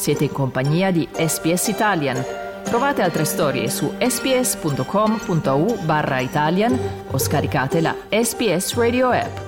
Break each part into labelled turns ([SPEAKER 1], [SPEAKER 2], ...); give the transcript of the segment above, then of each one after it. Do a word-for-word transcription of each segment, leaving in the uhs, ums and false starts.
[SPEAKER 1] Siete in compagnia di S B S Italian. Trovate altre storie su sbs.com.au barra Italian o scaricate la S B S Radio app.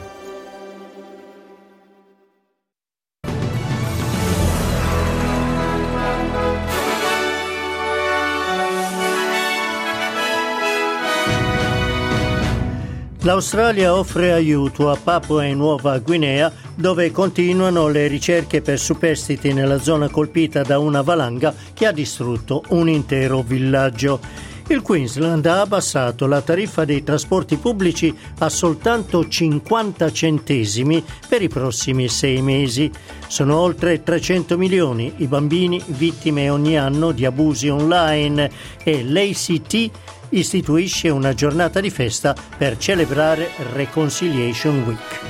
[SPEAKER 2] L'Australia offre aiuto a Papua e Nuova Guinea, dove continuano le ricerche per superstiti nella zona colpita da una valanga che ha distrutto un intero villaggio. Il Queensland ha abbassato la tariffa dei trasporti pubblici a soltanto cinquanta centesimi per i prossimi sei mesi. Sono oltre trecento milioni i bambini vittime ogni anno di abusi online e l'A C T istituisce una giornata di festa per celebrare Reconciliation Week.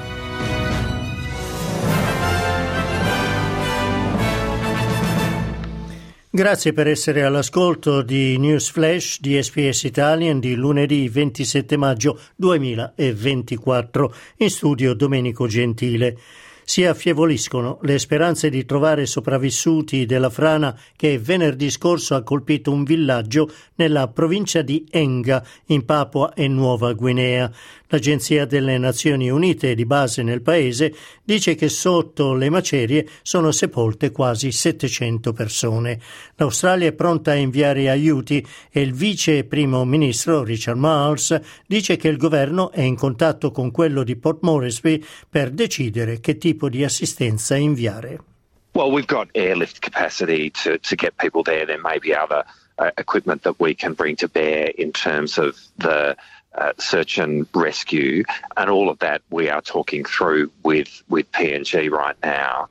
[SPEAKER 2] Grazie per essere all'ascolto di News Flash di S B S Italian di lunedì ventisette maggio duemilaventiquattro. In studio Domenico Gentile. Si affievoliscono le speranze di trovare sopravvissuti della frana che venerdì scorso ha colpito un villaggio nella provincia di Enga, in Papua e Nuova Guinea. L'Agenzia delle Nazioni Unite di base nel paese dice che sotto le macerie sono sepolte quasi settecento persone. L'Australia è pronta a inviare aiuti e il vice primo ministro Richard Marles dice che il governo è in contatto con quello di Port Moresby per decidere che tipo di assistenza inviare.
[SPEAKER 3] Well, we've got airlift capacity to, to get people there. There may be other uh, equipment that we can bring to bear in terms of the Uh, search and rescue, and all of that we are talking through with, with P N G right now.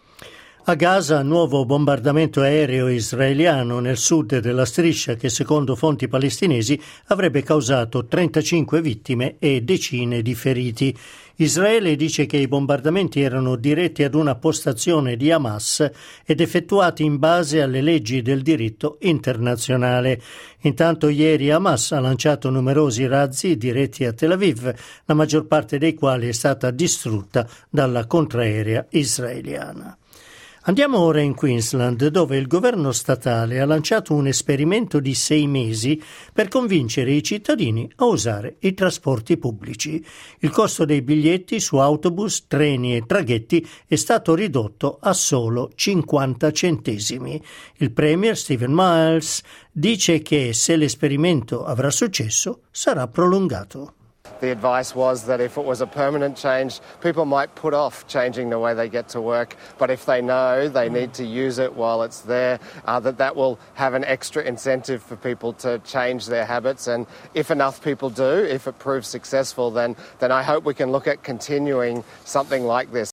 [SPEAKER 2] A Gaza, nuovo bombardamento aereo israeliano nel sud della striscia che secondo fonti palestinesi avrebbe causato trentacinque vittime e decine di feriti. Israele dice che i bombardamenti erano diretti ad una postazione di Hamas ed effettuati in base alle leggi del diritto internazionale. Intanto ieri Hamas ha lanciato numerosi razzi diretti a Tel Aviv, la maggior parte dei quali è stata distrutta dalla contraerea israeliana. Andiamo ora in Queensland, dove il governo statale ha lanciato un esperimento di sei mesi per convincere i cittadini a usare i trasporti pubblici. Il costo dei biglietti su autobus, treni e traghetti è stato ridotto a solo cinquanta centesimi. Il premier Stephen Miles dice che se l'esperimento avrà successo sarà prolungato.
[SPEAKER 4] The advice was that if it was a permanent change, people might put off changing the way they get to work. But if they know they need to use it while it's there, uh, that that will have an extra incentive for people to change their habits. And if enough people do, if it proves successful, then, then I hope we can look at continuing something like this.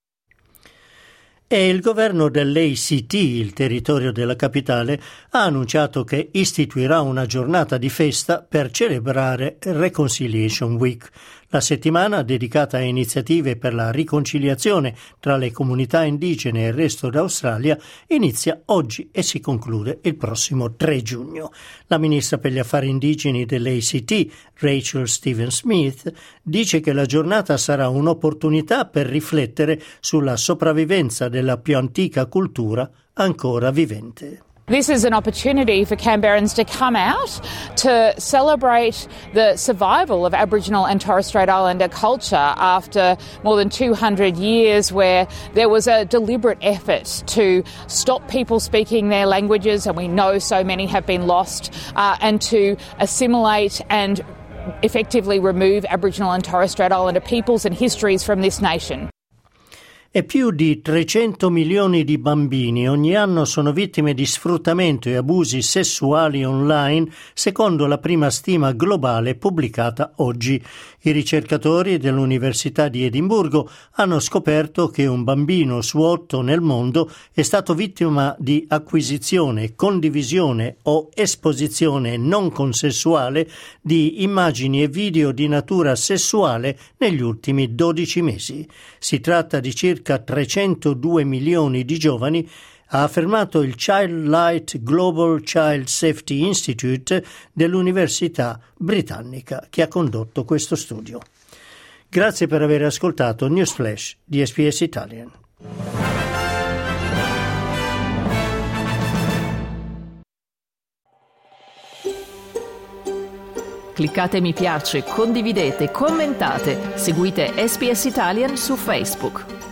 [SPEAKER 2] E il governo dell'A C T, il territorio della capitale, ha annunciato che istituirà una giornata di festa per celebrare Reconciliation Week, la settimana dedicata a iniziative per la riconciliazione tra le comunità indigene e il resto d'Australia inizia oggi e si conclude il prossimo tre giugno. La ministra per gli affari indigeni dell'A C T, Rachel Stephen-Smith, dice che la giornata sarà un'opportunità per riflettere sulla sopravvivenza della più antica cultura ancora vivente.
[SPEAKER 5] This is an opportunity for Canberrans to come out to celebrate the survival of Aboriginal and Torres Strait Islander culture after more than two hundred years, where there was a deliberate effort to stop people speaking their languages, and we know so many have been lost, uh, and to assimilate and effectively remove Aboriginal and Torres Strait Islander peoples and histories from this nation.
[SPEAKER 2] E più di trecento milioni di bambini ogni anno sono vittime di sfruttamento e abusi sessuali online, secondo la prima stima globale pubblicata oggi. I ricercatori dell'Università di Edimburgo hanno scoperto che un bambino su otto nel mondo è stato vittima di acquisizione, condivisione o esposizione non consensuale di immagini e video di natura sessuale negli ultimi dodici mesi. Si tratta di circa trecentodue milioni di giovani, ha affermato il Child Light Global Child Safety Institute dell'Università britannica che ha condotto questo studio. Grazie per aver ascoltato News Flash di S B S Italian.
[SPEAKER 1] Cliccate mi piace, condividete, commentate, seguite S B S Italian su Facebook.